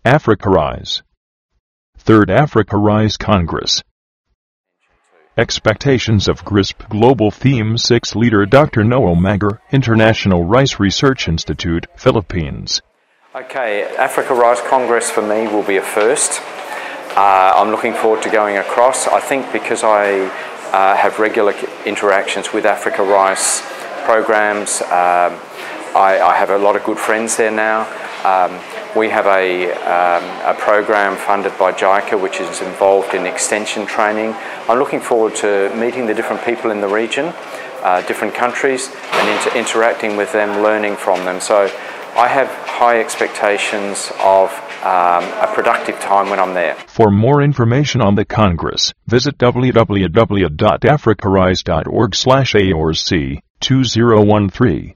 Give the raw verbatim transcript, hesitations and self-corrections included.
Africa Rise. Third Africa Rise Congress. Expectations of GRISP Global Theme six Leader Doctor Noah Mager, International Rice Research Institute, Philippines. Okay, Africa Rice Congress for me will be a first. Uh, I'm looking forward to going across. I think because I uh, have regular interactions with Africa Rice programs, um, I, I have a lot of good friends there now. Um, we have a, um, a program funded by JICA which is involved in extension training. I'm looking forward to meeting the different people in the region, uh, different countries, and inter interacting with them, learning from them. So I have high expectations of um, a productive time when I'm there. For more information on the Congress, visit w w w dot africa rise dot org slash A O R C two zero one three.